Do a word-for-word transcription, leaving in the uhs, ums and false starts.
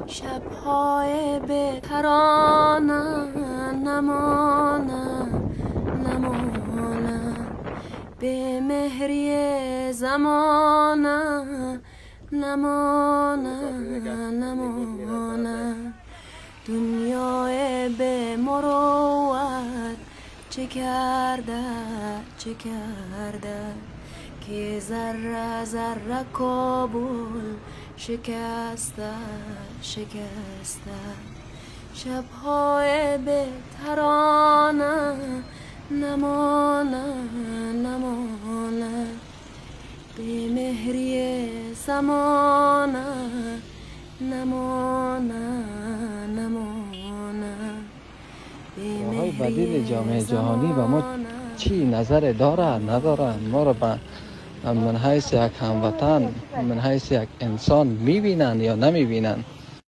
شب‌های به ترانه نمانه نمانه به مهری زمانه نمانه نمانه دنیای به مروت چه کرده چه کرده که ذره ذره کابل شکسته شکسته شب‌های به ترانه نمانه نمانه به مهری زمانه نمانه نمانه راه‌های بدیل جامعه جهانی و ما چی نظر داره نداره ما رو به من حیث یک هموطن من حیث یک انسان میبینن یا نمیبینن؟